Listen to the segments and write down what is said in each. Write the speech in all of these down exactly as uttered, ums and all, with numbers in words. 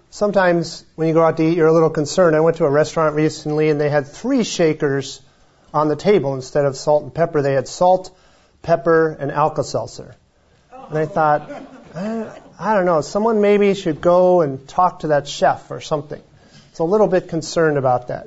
sometimes when you go out to eat, you're a little concerned. I went to a restaurant recently, and they had three shakers on the table. Instead of salt and pepper, they had salt, pepper, and Alka-Seltzer. And I thought, I, I don't know, someone maybe should go and talk to that chef or something. It's a little bit concerned about that.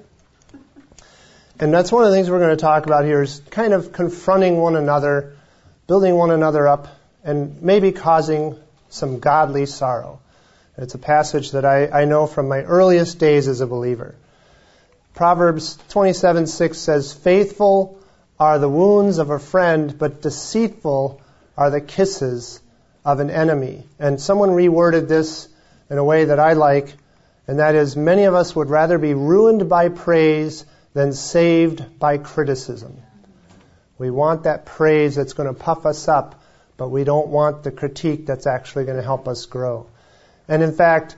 And that's one of the things we're going to talk about here is kind of confronting one another, building one another up, and maybe causing some godly sorrow. And it's a passage that I, I know from my earliest days as a believer. Proverbs twenty-seven six says, "Faithful are the wounds of a friend, but deceitful are the kisses of an enemy." And someone reworded this in a way that I like, and that is, many of us would rather be ruined by praise than saved by criticism. We want that praise that's going to puff us up, but we don't want the critique that's actually going to help us grow. And in fact,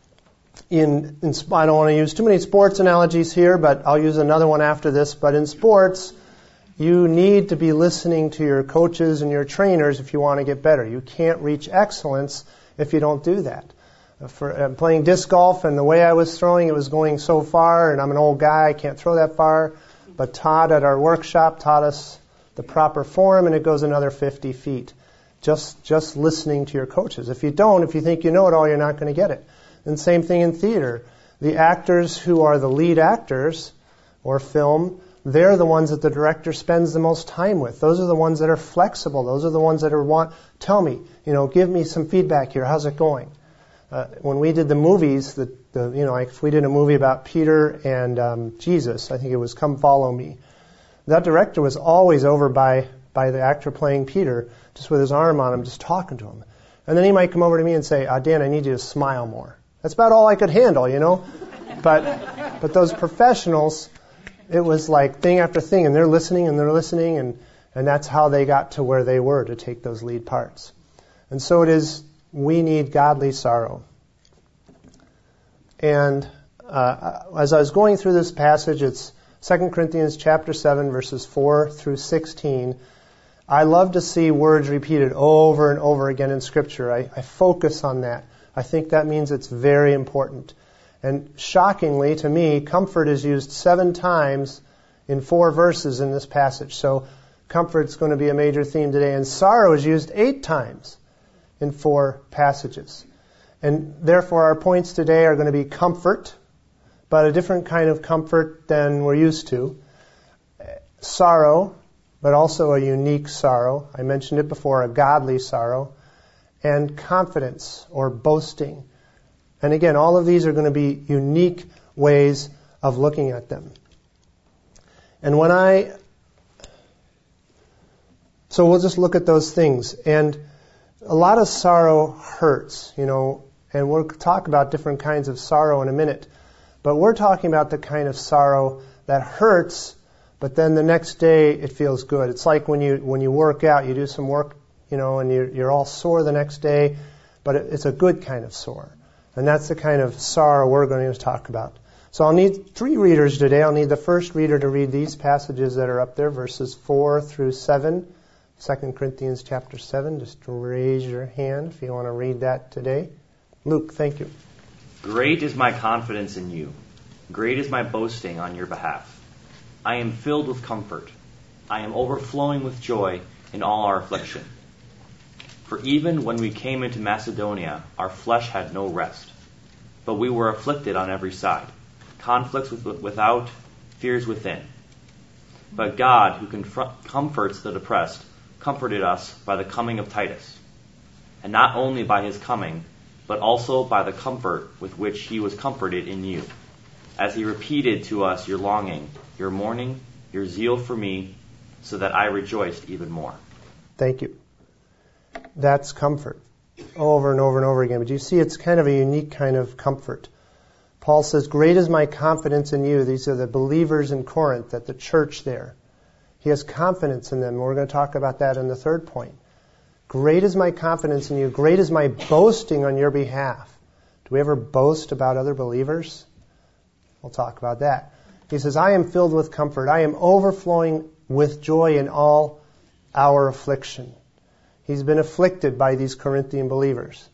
in, in I don't want to use too many sports analogies here, but I'll use another one after this. But in sports, you need to be listening to your coaches and your trainers if you want to get better. You can't reach excellence if you don't do that. For uh, playing disc golf, and the way I was throwing, it was going so far, and I'm an old guy, I can't throw that far. But Todd at our workshop taught us the proper form, and it goes another fifty feet. Just just listening to your coaches. If you don't, if you think you know it all, you're not going to get it. And same thing in theater. The actors who are the lead actors or film, they're the ones that the director spends the most time with. Those are the ones that are flexible. Those are the ones that are want, tell me, you know, give me some feedback here. How's it going? Uh, when we did the movies, the, the you know, like if we did a movie about Peter and um, Jesus, I think it was Come Follow Me. That director was always over by by the actor playing Peter, just with his arm on him, just talking to him. And then he might come over to me and say, ah, Dan, I need you to smile more. That's about all I could handle, you know. But but those professionals, it was like thing after thing, and they're listening and they're listening, and, and that's how they got to where they were to take those lead parts. And so it is, we need godly sorrow. And uh, as I was going through this passage, it's Second Corinthians chapter seven, verses four through sixteen. I love to see words repeated over and over again in Scripture. I, I focus on that. I think that means it's very important. And shockingly to me, comfort is used seven times in four verses in this passage. So comfort's going to be a major theme today. And sorrow is used eight times in four passages. And therefore our points today are going to be comfort, but a different kind of comfort than we're used to. Sorrow, but also a unique sorrow. I mentioned it before, a godly sorrow. And confidence or boasting. And again, all of these are going to be unique ways of looking at them. And when I... So we'll just look at those things. And a lot of sorrow hurts, you know, and we'll talk about different kinds of sorrow in a minute. But we're talking about the kind of sorrow that hurts, but then the next day it feels good. It's like when you when you work out, you do some work, you know, and you're, you're all sore the next day, but it, it's a good kind of sore. And that's the kind of sorrow we're going to talk about. So I'll need three readers today. I'll need the first reader to read these passages that are up there, verses four through seven, Second Corinthians chapter seven. Just raise your hand if you want to read that today. Luke, thank you. Great is my confidence in you. Great is my boasting on your behalf. I am filled with comfort. I am overflowing with joy in all our affliction. For even when we came into Macedonia, our flesh had no rest. But we were afflicted on every side, conflicts with, without, fears within. But God, who confront, comforts the depressed, comforted us by the coming of Titus. And not only by his coming, but also by the comfort with which he was comforted in you, as he repeated to us your longing, your mourning, your zeal for me, so that I rejoiced even more. Thank you. That's comfort. Over and over and over again. But you see, it's kind of a unique kind of comfort. Paul says, great is my confidence in you. These are the believers in Corinth, at the church there. He has confidence in them. We're going to talk about that in the third point. Great is my confidence in you. Great is my boasting on your behalf. Do we ever boast about other believers? We'll talk about that. He says, I am filled with comfort. I am overflowing with joy in all our affliction. He's been afflicted by these Corinthian believers.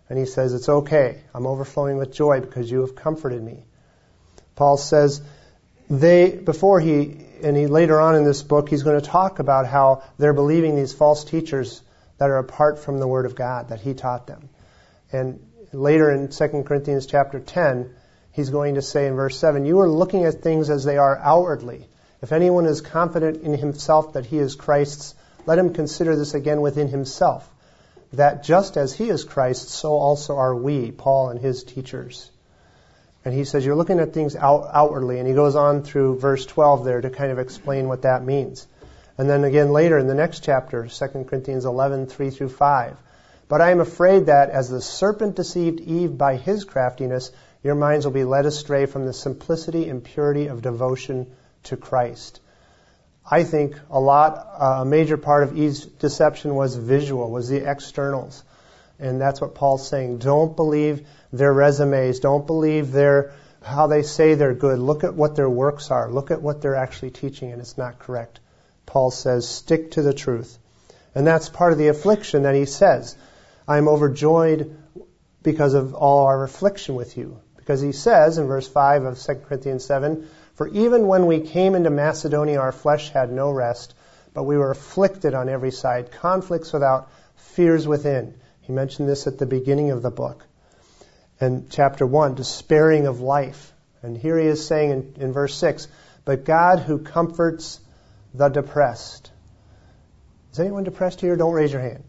And he says, it's okay. I'm overflowing with joy because you have comforted me. Paul says, they, before he, and he later on in this book, he's going to talk about how they're believing these false teachers that are apart from the Word of God, that he taught them. And later in Second Corinthians chapter ten, he's going to say in verse seven, you are looking at things as they are outwardly. If anyone is confident in himself that he is Christ's, let him consider this again within himself, that just as he is Christ, so also are we, Paul and his teachers. And he says, you're looking at things out, outwardly. And he goes on through verse twelve there to kind of explain what that means. And then again later in the next chapter, Second Corinthians eleven, three through five. But I am afraid that as the serpent deceived Eve by his craftiness, your minds will be led astray from the simplicity and purity of devotion to Christ. I think a lot, uh, a major part of Eve's deception was visual, was the externals. And that's what Paul's saying. Don't believe their resumes. Don't believe their how they say they're good. Look at what their works are. Look at what they're actually teaching, and it's not correct. Paul says, stick to the truth. And that's part of the affliction that he says. I am overjoyed because of all our affliction with you. Because he says in verse five of Second Corinthians seven, for even when we came into Macedonia, our flesh had no rest, but we were afflicted on every side, conflicts without, fears within. He mentioned this at the beginning of the book. And chapter one, despairing of life. And here he is saying in, in verse six, but God who comforts the depressed. Is anyone depressed here? Don't raise your hand.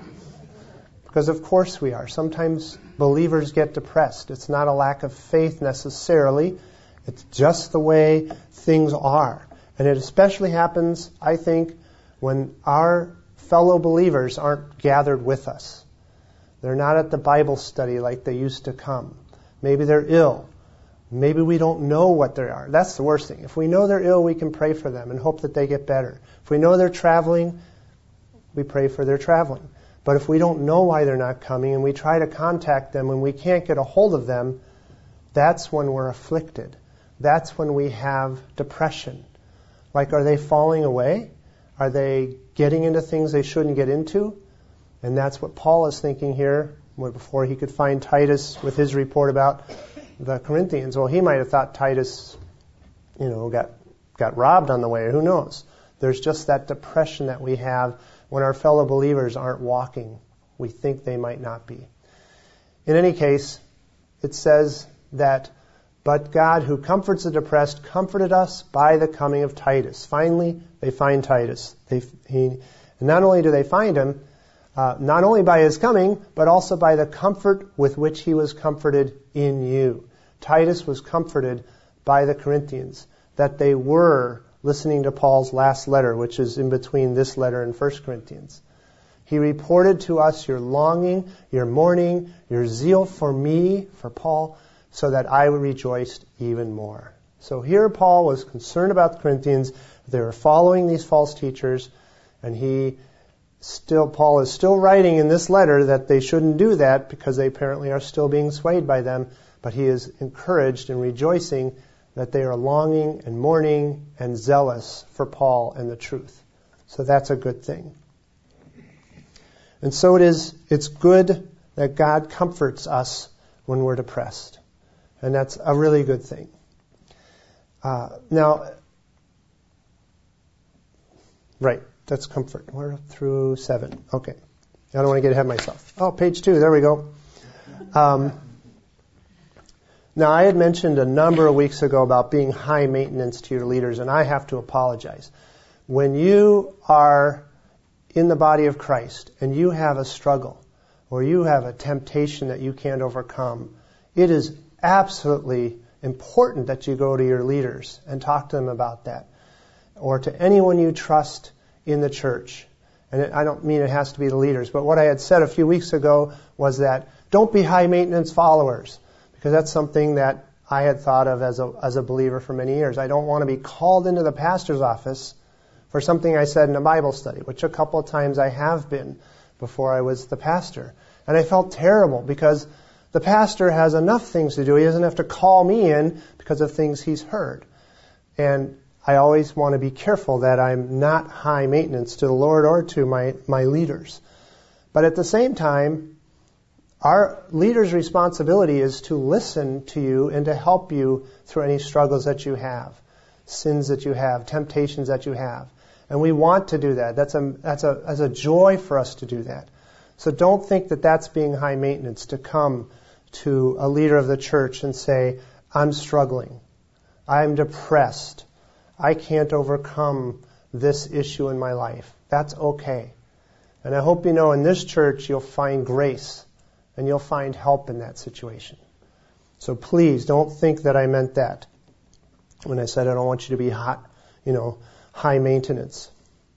Because of course we are. Sometimes believers get depressed. It's not a lack of faith necessarily. It's just the way things are. And it especially happens, I think, when our fellow believers aren't gathered with us. They're not at the Bible study like they used to come. Maybe they're ill. Maybe we don't know what they are. That's the worst thing. If we know they're ill, we can pray for them and hope that they get better. If we know they're traveling, we pray for their traveling. But if we don't know why they're not coming and we try to contact them and we can't get a hold of them, that's when we're afflicted. That's when we have depression. Like, are they falling away? Are they getting into things they shouldn't get into? And that's what Paul is thinking here before he could find Titus with his report about the Corinthians. Well, he might have thought Titus, you know, got got robbed on the way. Who knows? There's just that depression that we have when our fellow believers aren't walking. We think they might not be. In any case, it says that, but God who comforts the depressed comforted us by the coming of Titus. Finally, they find Titus. They, he, and not only do they find him, uh, not only by his coming, but also by the comfort with which he was comforted in you. Titus was comforted by the Corinthians, that they were listening to Paul's last letter, which is in between this letter and First Corinthians. He reported to us your longing, your mourning, your zeal for me, for Paul, so that I rejoiced even more. So here Paul was concerned about the Corinthians. They were following these false teachers, and he still, Paul is still writing in this letter that they shouldn't do that because they apparently are still being swayed by them, but he is encouraged and rejoicing that they are longing and mourning and zealous for Paul and the truth. So that's a good thing. And so it is, it's good that God comforts us when we're depressed. And that's a really good thing. Uh, now, right, that's comfort. We're through seven. Okay. I don't want to get ahead of myself. Oh, page two, there we go. Um, now, I had mentioned a number of weeks ago about being high maintenance to your leaders, and I have to apologize. When you are in the body of Christ and you have a struggle or you have a temptation that you can't overcome, it is absolutely important that you go to your leaders and talk to them about that, or to anyone you trust in the church. And it, I don't mean it has to be the leaders, but what I had said a few weeks ago was that don't be high maintenance followers, because that's something that I had thought of as a as a believer for many years. I don't want to be called into the pastor's office for something I said in a Bible study, which a couple of times I have been before I was the pastor. And I felt terrible because the pastor has enough things to do. He doesn't have to call me in because of things he's heard. And I always want to be careful that I'm not high maintenance to the Lord or to my, my leaders. But at the same time, our leader's responsibility is to listen to you and to help you through any struggles that you have, sins that you have, temptations that you have. And we want to do that. That's a, that's a, that's a joy for us to do that. So don't think that that's being high maintenance, to come to a leader of the church and say, I'm struggling. I'm depressed. I can't overcome this issue in my life. That's okay. And I hope you know in this church you'll find grace and you'll find help in that situation. So please don't think that I meant that when I said I don't want you to be hot, you know, high maintenance.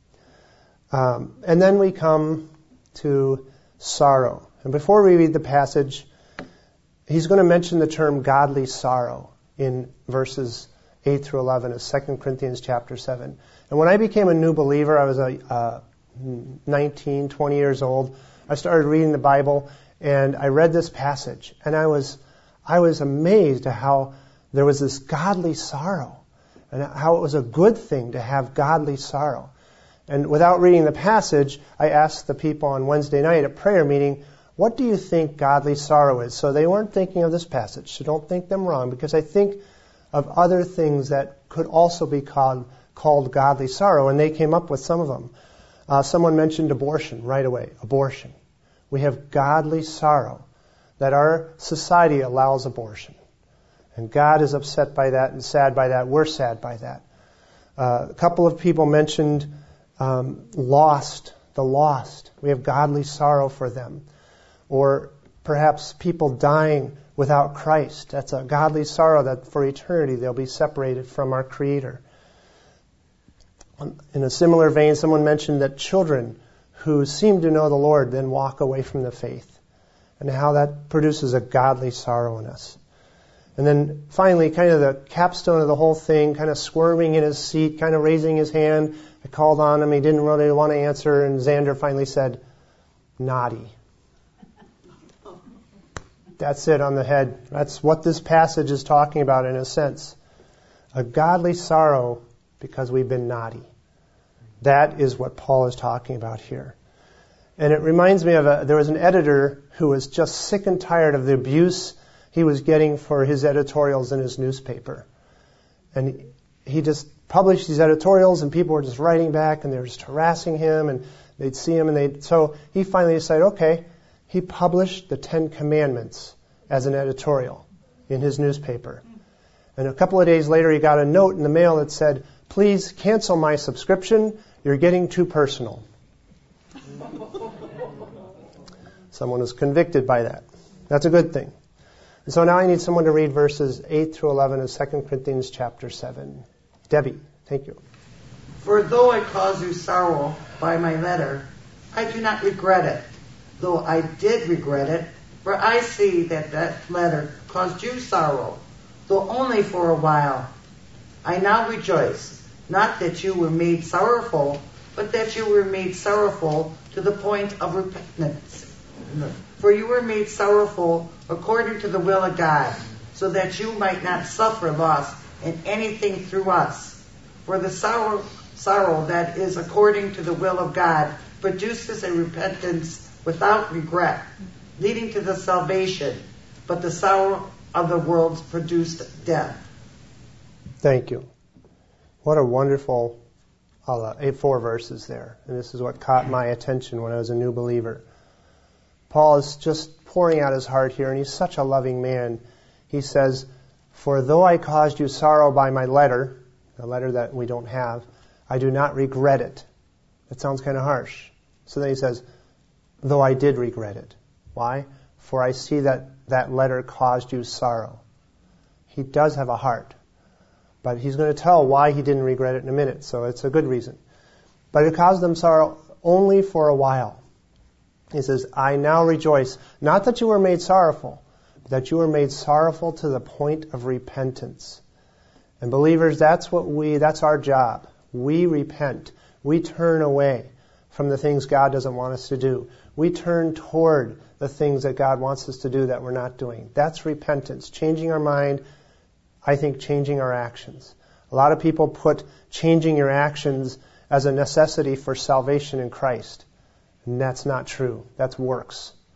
Um, and then we come to sorrow. And before we read the passage, he's going to mention the term godly sorrow in verses eight through eleven of Second Corinthians chapter seven. And when I became a new believer, I was a, uh, nineteen, twenty years old. I started reading the Bible, and I read this passage, and I was I was amazed at how there was this godly sorrow, and how it was a good thing to have godly sorrow. And without reading the passage, I asked the people on Wednesday night at prayer meeting, what do you think godly sorrow is? So they weren't thinking of this passage, so don't think them wrong, because I think of other things that could also be called, called godly sorrow, and they came up with some of them. Uh, someone mentioned abortion right away. Abortion. We have godly sorrow that our society allows abortion. And God is upset by that and sad by that. We're sad by that. Uh, a couple of people mentioned um, lost, the lost. We have godly sorrow for them. Or perhaps people dying without Christ. That's a godly sorrow that for eternity they'll be separated from our Creator. In a similar vein, someone mentioned that children who seem to know the Lord then walk away from the faith, and how that produces a godly sorrow in us. And then finally, kind of the capstone of the whole thing, kind of squirming in his seat, kind of raising his hand. I called on him. He didn't really want to answer, and Xander finally said, naughty. That's it on the head. That's what this passage is talking about in a sense. A godly sorrow because we've been naughty. That is what Paul is talking about here. And it reminds me of a, there was an editor who was just sick and tired of the abuse he was getting for his editorials in his newspaper. And he just published these editorials, and people were just writing back, and they were just harassing him, and they'd see him, and they'd... So he finally decided, okay, he published the Ten Commandments as an editorial in his newspaper. And a couple of days later, he got a note in the mail that said, please cancel my subscription. You're getting too personal. Someone was convicted by that. That's a good thing. And so now I need someone to read verses eight through eleven of Second Corinthians chapter seven. Debbie, thank you. For though I cause you sorrow by my letter, I do not regret it, though I did regret it, for I see that that letter caused you sorrow, though only for a while. I now rejoice, not that you were made sorrowful, but that you were made sorrowful to the point of repentance. For you were made sorrowful according to the will of God, so that you might not suffer loss in anything through us. For the sorrow, sorrow that is according to the will of God produces a repentance without regret, leading to the salvation, but the sorrow of the world produced death. Thank you. What a wonderful uh, eight, four verses there. And this is what caught my attention when I was a new believer. Paul is just pouring out his heart here, and he's such a loving man. He says, for though I caused you sorrow by my letter, a letter that we don't have, I do not regret it. That sounds kind of harsh. So then he says, though I did regret it. Why? For I see that that letter caused you sorrow. He does have a heart. But he's going to tell why he didn't regret it in a minute, so it's a good reason. But it caused them sorrow only for a while. He says, I now rejoice, not that you were made sorrowful, but that you were made sorrowful to the point of repentance. And believers, that's what we, that's our job. We repent. We turn away from the things God doesn't want us to do. We turn toward the things that God wants us to do that we're not doing. That's repentance, changing our mind, I think changing our actions. A lot of people put changing your actions as a necessity for salvation in Christ. And that's not true. That's works.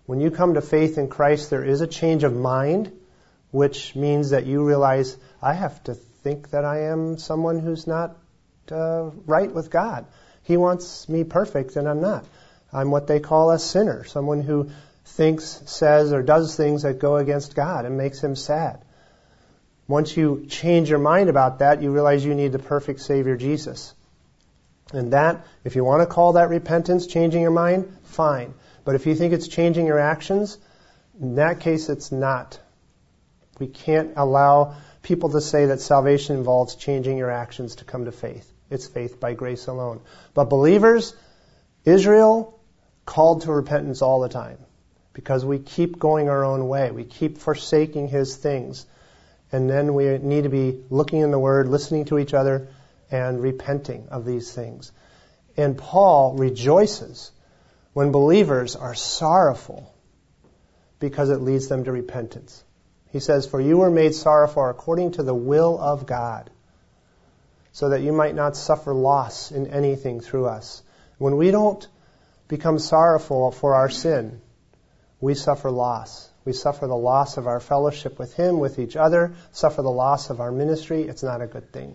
When you come to faith in Christ, there is a change of mind, which means that you realize, I have to think that I am someone who's not uh, right with God. He wants me perfect, and I'm not. I'm what they call a sinner, someone who thinks, says, or does things that go against God and makes him sad. Once you change your mind about that, you realize you need the perfect Savior, Jesus. And that, if you want to call that repentance, changing your mind, fine. But if you think it's changing your actions, in that case, it's not. We can't allow people to say that salvation involves changing your actions to come to faith. It's faith by grace alone. But believers, Israel, called to repentance all the time because we keep going our own way. We keep forsaking His things. And then we need to be looking in the Word, listening to each other, and repenting of these things. And Paul rejoices when believers are sorrowful because it leads them to repentance. He says, "For you were made sorrowful according to the will of God, so that you might not suffer loss in anything through us." When we don't become sorrowful for our sin, we suffer loss. We suffer the loss of our fellowship with Him, with each other, suffer the loss of our ministry. It's not a good thing.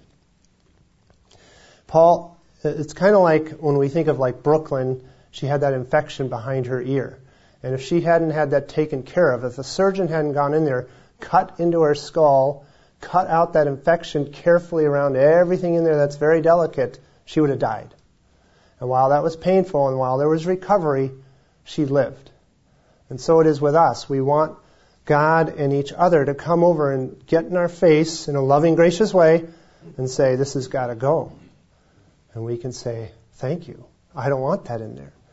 Paul, it's kind of like when we think of like Brooklyn, she had that infection behind her ear. And if she hadn't had that taken care of, if the surgeon hadn't gone in there, cut into her skull, cut out that infection carefully around everything in there that's very delicate, she would have died. And while that was painful and while there was recovery, she lived. And so it is with us. We want God and each other to come over and get in our face in a loving, gracious way and say, this has got to go. And we can say, thank you. I don't want that in there.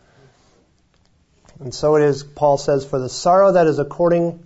And so it is, Paul says, for the sorrow that is according...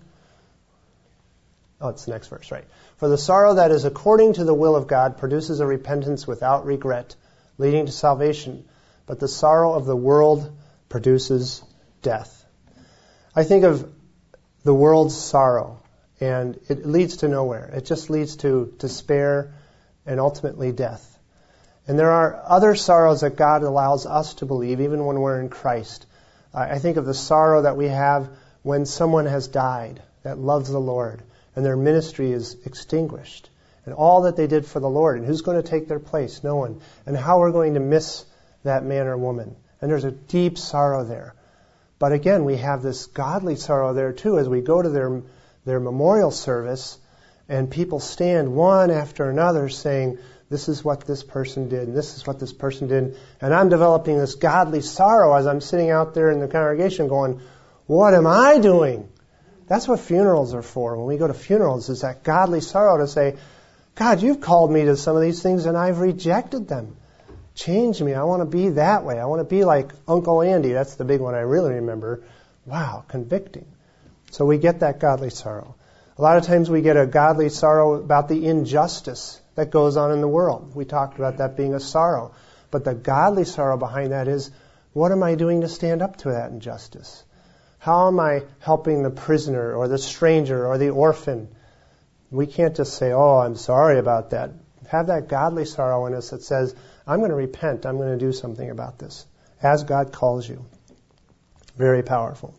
Oh, it's the next verse, right. For the sorrow that is according to the will of God produces a repentance without regret, leading to salvation. But the sorrow of the world produces death. I think of the world's sorrow, and it leads to nowhere. It just leads to despair and ultimately death. And there are other sorrows that God allows us to believe, even when we're in Christ. I think of the sorrow that we have when someone has died that loves the Lord, and their ministry is extinguished, and all that they did for the Lord, and who's going to take their place? No one. And how we're going to miss that man or woman. And there's a deep sorrow there. But again, we have this godly sorrow there too as we go to their their memorial service and people stand one after another saying, this is what this person did, and this is what this person did. And I'm developing this godly sorrow as I'm sitting out there in the congregation going, what am I doing? That's what funerals are for. When we go to funerals, is that godly sorrow to say, God, you've called me to some of these things and I've rejected them. Change me. I want to be that way. I want to be like Uncle Andy. That's the big one I really remember. Wow, convicting. So we get that godly sorrow. A lot of times we get a godly sorrow about the injustice that goes on in the world. We talked about that being a sorrow. But the godly sorrow behind that is, what am I doing to stand up to that injustice? How am I helping the prisoner or the stranger or the orphan? We can't just say, oh, I'm sorry about that. Have that godly sorrow in us that says, I'm going to repent. I'm going to do something about this. As God calls you. Very powerful.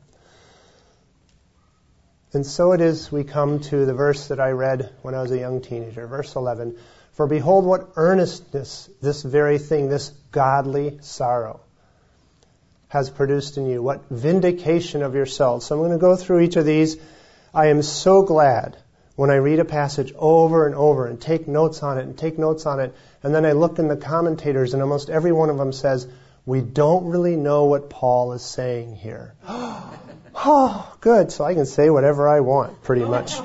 And so it is we come to the verse that I read when I was a young teenager, verse eleven. For behold what earnestness this very thing, this godly sorrow, has produced in you. What vindication of yourselves. So I'm going to go through each of these. I am so glad when I read a passage over and over and take notes on it and take notes on it, and then I look in the commentators and almost every one of them says, we don't really know what Paul is saying here. Oh, good. So I can say whatever I want, pretty much.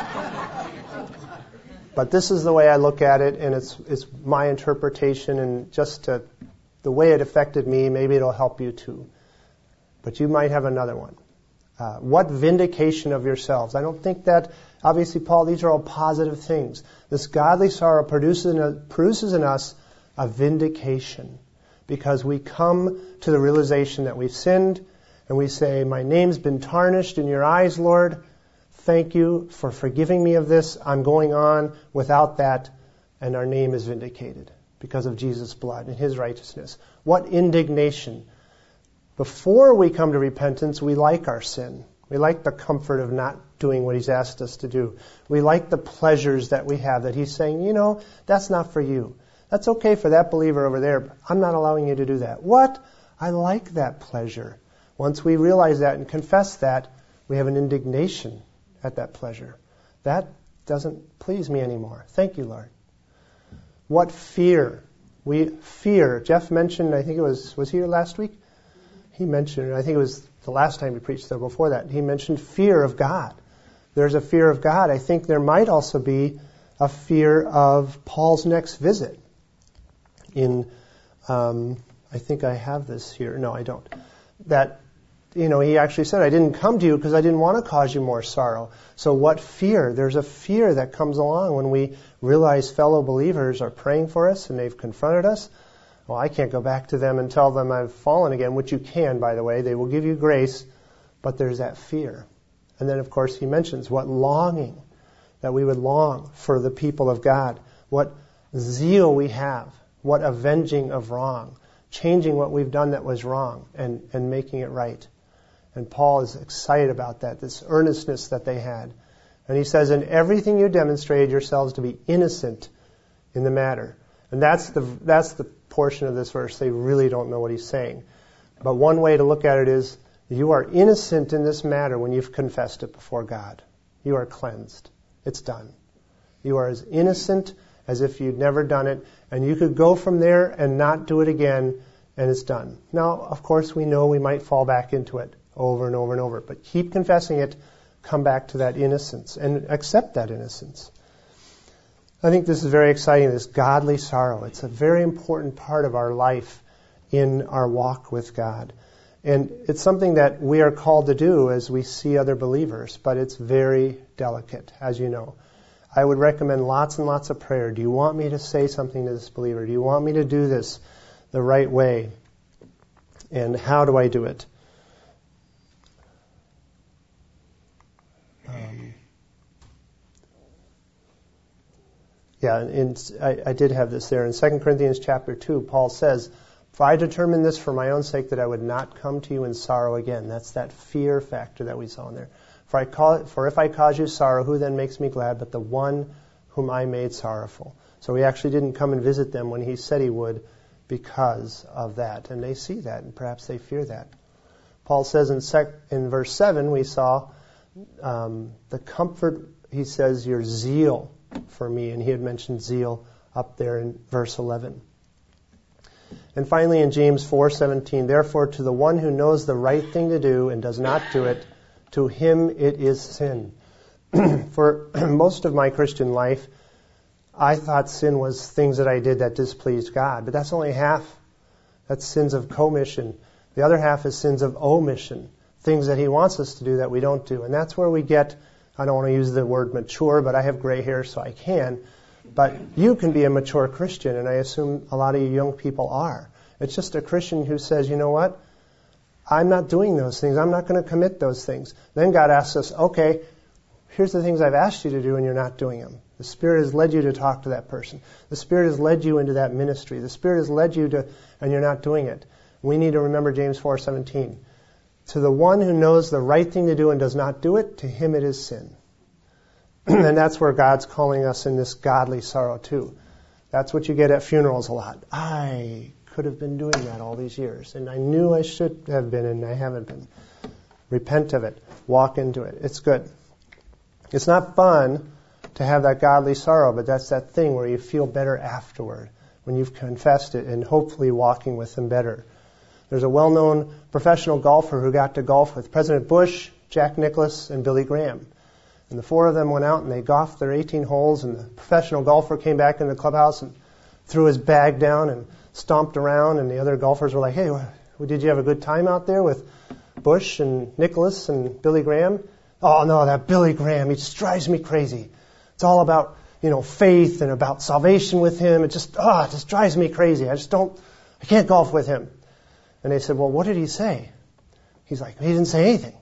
But this is the way I look at it, and it's it's my interpretation, and just to, the way it affected me, maybe it'll help you too. But you might have another one. Uh, what vindication of yourselves. I don't think that, obviously, Paul, these are all positive things. This godly sorrow produces in, a, produces in us a vindication because we come to the realization that we've sinned and we say, my name's been tarnished in your eyes, Lord. Thank you for forgiving me of this. I'm going on without that, and our name is vindicated because of Jesus' blood and His righteousness. What indignation. Before we come to repentance, we like our sin. We like the comfort of not doing what he's asked us to do. We like the pleasures that we have, that he's saying, you know, that's not for you. That's okay for that believer over there, but I'm not allowing you to do that. What? I like that pleasure. Once we realize that and confess that, we have an indignation at that pleasure. That doesn't please me anymore. Thank you, Lord. What fear? We fear. Jeff mentioned, I think it was, was he here last week? He mentioned, I think it was the last time he preached there before that, he mentioned fear of God. There's a fear of God. I think there might also be a fear of Paul's next visit. In, um, I think I have this here. No, I don't. That, you know, he actually said, I didn't come to you because I didn't want to cause you more sorrow. So what fear? There's a fear that comes along when we realize fellow believers are praying for us and they've confronted us. Well, I can't go back to them and tell them I've fallen again, which you can, by the way. They will give you grace, but there's that fear. And then, of course, he mentions what longing, that we would long for the people of God, what zeal we have, what avenging of wrong, changing what we've done that was wrong and, and making it right. And Paul is excited about that, this earnestness that they had. And he says, in everything you demonstrated yourselves to be innocent in the matter. And that's the that's the portion of this verse they really don't know what he's saying. But one way to look at it is, you are innocent in this matter when you've confessed it before God. You are cleansed. It's done. You are as innocent as if you'd never done it, and you could go from there and not do it again, and it's done. Now, of course, we know we might fall back into it over and over and over, but keep confessing it, come back to that innocence, and accept that innocence. I think this is very exciting, this godly sorrow. It's a very important part of our life in our walk with God. And it's something that we are called to do as we see other believers, but it's very delicate, as you know. I would recommend lots and lots of prayer. Do you want me to say something to this believer? Do you want me to do this the right way? And how do I do it? Um, yeah, and I, I did have this there. In Second Corinthians chapter two, Paul says, for I determined this for my own sake, that I would not come to you in sorrow again. That's that fear factor that we saw in there. For, I call, for if I cause you sorrow, who then makes me glad but the one whom I made sorrowful? So he actually didn't come and visit them when he said he would because of that. And they see that, and perhaps they fear that. Paul says in, sec, in verse seven, we saw um, the comfort, he says, your zeal for me. And he had mentioned zeal up there in verse eleven. And finally in James four seventeen, therefore to the one who knows the right thing to do and does not do it, to him it is sin. For most of my Christian life, I thought sin was things that I did that displeased God. But that's only half. That's sins of commission. The other half is sins of omission. Things that he wants us to do that we don't do. And that's where we get, I don't want to use the word mature, but I have gray hair so I can. But you can be a mature Christian, and I assume a lot of you young people are. It's just a Christian who says, you know what? I'm not doing those things. I'm not going to commit those things. Then God asks us, okay, here's the things I've asked you to do, and you're not doing them. The Spirit has led you to talk to that person. The Spirit has led you into that ministry. The Spirit has led you to, and you're not doing it. We need to remember James four seventeen. To the one who knows the right thing to do and does not do it, to him it is sin. And that's where God's calling us in this godly sorrow too. That's what you get at funerals a lot. I could have been doing that all these years, and I knew I should have been, and I haven't been. Repent of it. Walk into it. It's good. It's not fun to have that godly sorrow, but that's that thing where you feel better afterward, when you've confessed it and hopefully walking with Him better. There's a well-known professional golfer who got to golf with President Bush, Jack Nicklaus, and Billy Graham. And the four of them went out and they golfed their eighteen holes, and the professional golfer came back in the clubhouse and threw his bag down and stomped around, and the other golfers were like, hey, well, did you have a good time out there with Bush and Nicklaus and Billy Graham? Oh, no, that Billy Graham, he just drives me crazy. It's all about, you know, faith and about salvation with him. It just, oh, it just drives me crazy. I just don't, I can't golf with him. And they said, well, what did he say? He's like, he didn't say anything.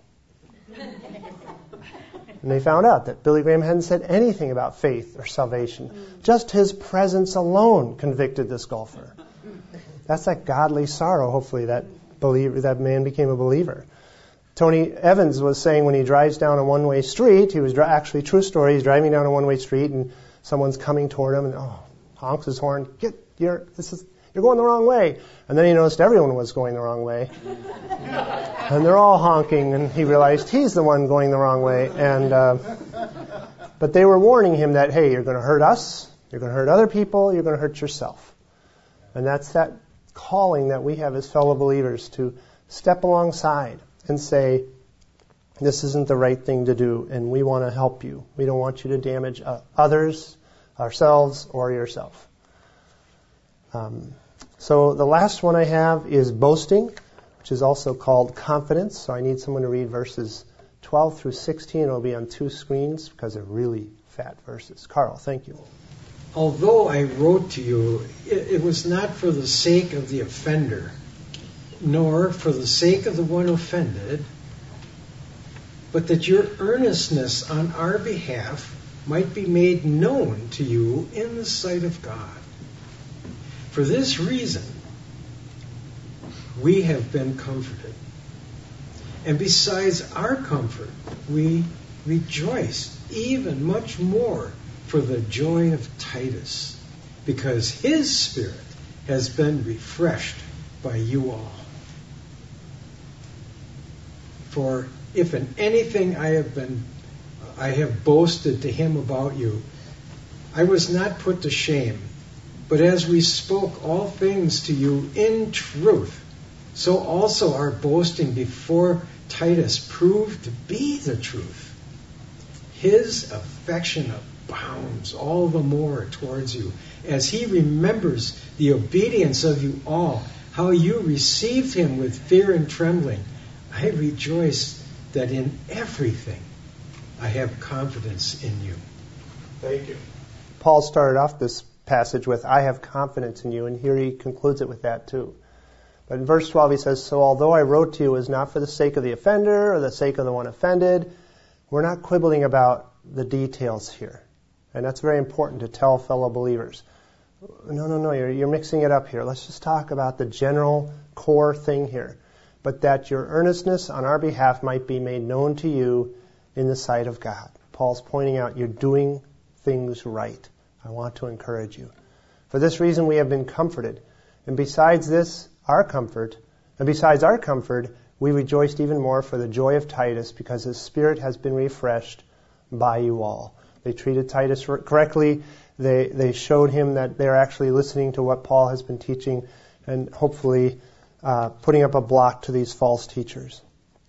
And they found out that Billy Graham hadn't said anything about faith or salvation. Just his presence alone convicted this golfer. That's that godly sorrow, hopefully, that believer, that man became a believer. Tony Evans was saying when he drives down a one-way street, he was dri- actually true story. He's driving down a one-way street and someone's coming toward him and oh, honks his horn. Get your this is you're going the wrong way. And then he noticed everyone was going the wrong way, and they're all honking. And he realized he's the one going the wrong way. And uh, but they were warning him that hey, you're going to hurt us, you're going to hurt other people, you're going to hurt yourself. And that's that calling that we have as fellow believers to step alongside and say, this isn't the right thing to do, and we want to help you. We don't want you to damage uh, others, ourselves, or yourself. Um, so the last one I have is boasting, which is also called confidence. So I need someone to read verses twelve through sixteen. It'll be on two screens because they're really fat verses. Carl, thank you. Although I wrote to you, it, it was not for the sake of the offender, nor for the sake of the one offended, but that your earnestness on our behalf might be made known to you in the sight of God. For this reason, we have been comforted. And besides our comfort, we rejoice even much more for the joy of Titus, because his spirit has been refreshed by you all. For if in anything I have been, I have boasted to him about you, I was not put to shame. But as we spoke all things to you in truth, so also our boasting before Titus proved to be the truth. His affection abounds all the more towards you, as he remembers the obedience of you all, how you received him with fear and trembling. I rejoice that in everything I have confidence in you. Thank you. Paul started off this passage with, I have confidence in you, and here he concludes it with that too. But in verse twelve he says, so although I wrote to you, it was not for the sake of the offender or the sake of the one offended. We're not quibbling about the details here. And that's very important to tell fellow believers. No, no, no, you're, you're mixing it up here. Let's just talk about the general core thing here. But that your earnestness on our behalf might be made known to you in the sight of God. Paul's pointing out you're doing things right. I want to encourage you. For this reason we have been comforted. And besides this, our comfort, and besides our comfort, we rejoiced even more for the joy of Titus, because his spirit has been refreshed by you all. They treated Titus correctly. They, they showed him that they're actually listening to what Paul has been teaching, and hopefully uh, putting up a block to these false teachers.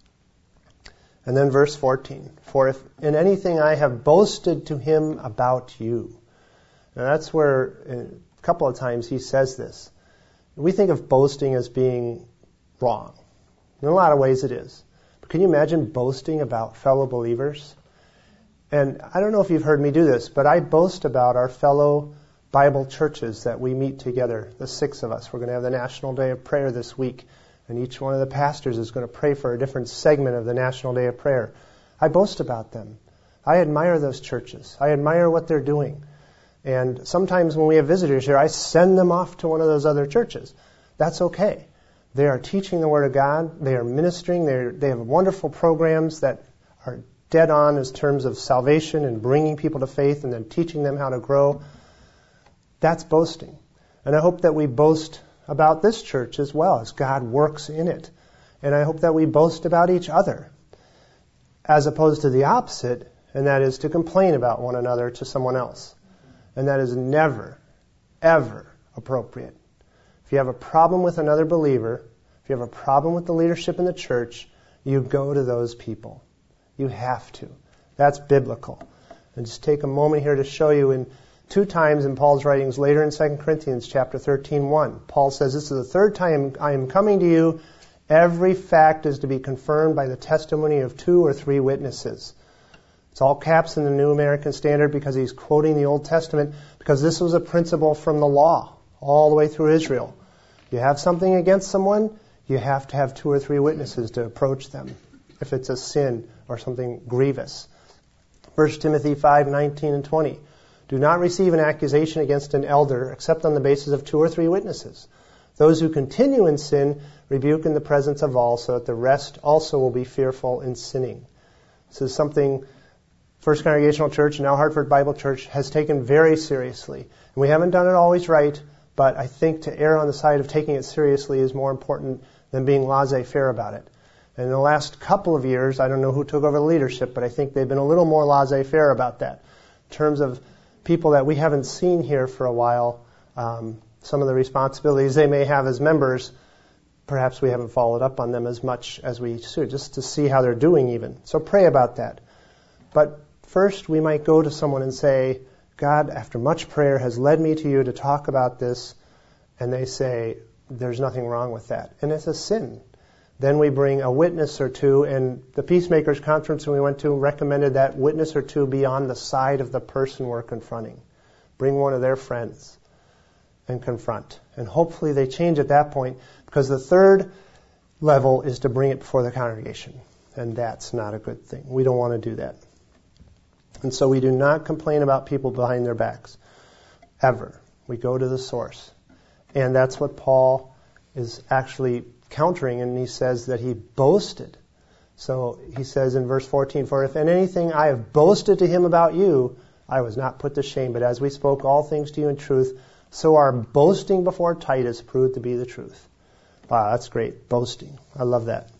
And then verse fourteen, for if in anything I have boasted to him about you. Now that's where a couple of times he says this. We think of boasting as being wrong. In a lot of ways it is. But can you imagine boasting about fellow believers? And I don't know if you've heard me do this, but I boast about our fellow Bible churches that we meet together, the six of us. We're going to have the National Day of Prayer this week, and each one of the pastors is going to pray for a different segment of the National Day of Prayer. I boast about them. I admire those churches. I admire what they're doing. And sometimes when we have visitors here, I send them off to one of those other churches. That's okay. They are teaching the Word of God. They are ministering. They're, they have wonderful programs that are dead on in terms of salvation and bringing people to faith and then teaching them how to grow. That's boasting. And I hope that we boast about this church as well, as God works in it. And I hope that we boast about each other, as opposed to the opposite, and that is to complain about one another to someone else. And that is never, ever appropriate. If you have a problem with another believer, if you have a problem with the leadership in the church, you go to those people. You have to. That's biblical. And just take a moment here to show you in two times in Paul's writings later in Second Corinthians chapter thirteen, one. Paul says, this is the third time I am coming to you. Every fact is to be confirmed by the testimony of two or three witnesses. It's all caps in the New American Standard because he's quoting the Old Testament, because this was a principle from the law all the way through Israel. You have something against someone, you have to have two or three witnesses to approach them if it's a sin or something grievous. First Timothy five, nineteen and twenty. Do not receive an accusation against an elder except on the basis of two or three witnesses. Those who continue in sin rebuke in the presence of all, so that the rest also will be fearful in sinning. This is something First Congregational Church, now Hartford Bible Church, has taken very seriously. And we haven't done it always right, but I think to err on the side of taking it seriously is more important than being laissez-faire about it. And in the last couple of years, I don't know who took over the leadership, but I think they've been a little more laissez-faire about that. In terms of people that we haven't seen here for a while, um, some of the responsibilities they may have as members, perhaps we haven't followed up on them as much as we should, just to see how they're doing even. So pray about that. But first, we might go to someone and say, God, after much prayer, has led me to you to talk about this. And they say, there's nothing wrong with that. And it's a sin. Then we bring a witness or two, and the Peacemakers Conference we went to recommended that witness or two be on the side of the person we're confronting. Bring one of their friends and confront. And hopefully they change at that point, because the third level is to bring it before the congregation. And that's not a good thing. We don't want to do that. And so we do not complain about people behind their backs, ever. We go to the source. And that's what Paul is actually countering, and he says that he boasted. So he says in verse fourteen, for if in anything I have boasted to him about you, I was not put to shame, but as we spoke all things to you in truth, so our boasting before Titus proved to be the truth. Wow, that's great, boasting. I love that.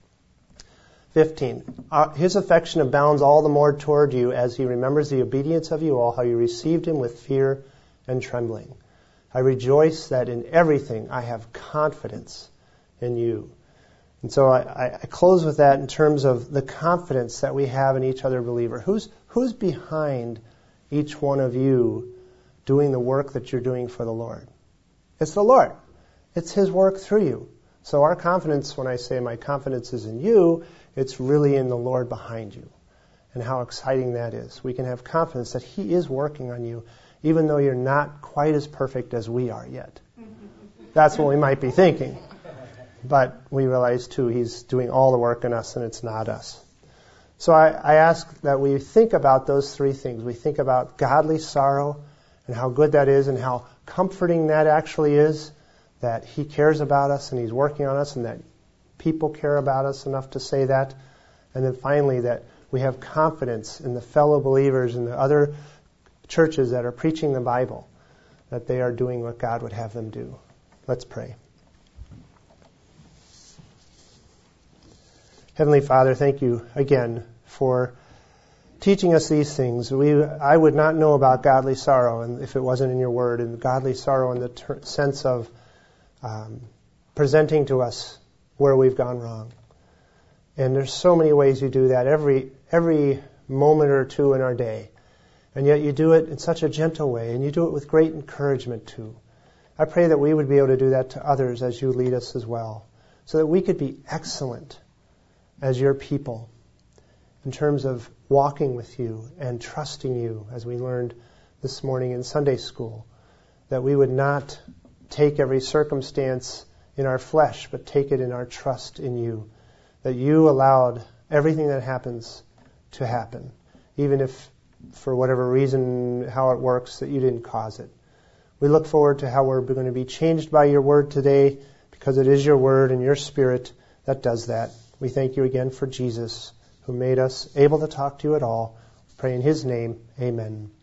fifteen, uh, his affection abounds all the more toward you as he remembers the obedience of you all, how you received him with fear and trembling. I rejoice that in everything I have confidence in you. And so I, I close with that in terms of the confidence that we have in each other believer. Who's, who's behind each one of you doing the work that you're doing for the Lord? It's the Lord. It's his work through you. So our confidence, when I say my confidence is in you, it's really in the Lord behind you. And how exciting that is. We can have confidence that he is working on you, even though you're not quite as perfect as we are yet. That's what we might be thinking. But we realize, too, he's doing all the work in us, and it's not us. So I, I ask that we think about those three things. We think about godly sorrow and how good that is and how comforting that actually is, that he cares about us and he's working on us and that people care about us enough to say that. And then finally, that we have confidence in the fellow believers and the other churches that are preaching the Bible, that they are doing what God would have them do. Let's pray. Heavenly Father, thank you again for teaching us these things. We, I would not know about godly sorrow and if it wasn't in your word, and godly sorrow in the ter- sense of um, presenting to us where we've gone wrong. And there's so many ways you do that every every moment or two in our day. And yet you do it in such a gentle way, and you do it with great encouragement too. I pray that we would be able to do that to others as you lead us as well, so that we could be excellent as your people in terms of walking with you and trusting you, as we learned this morning in Sunday school, that we would not take every circumstance in our flesh, but take it in our trust in you, that you allowed everything that happens to happen, even if for whatever reason, how it works, that you didn't cause it. We look forward to how we're going to be changed by your word today, because it is your word and your spirit that does that. We thank you again for Jesus, who made us able to talk to you at all. We pray in his name, amen.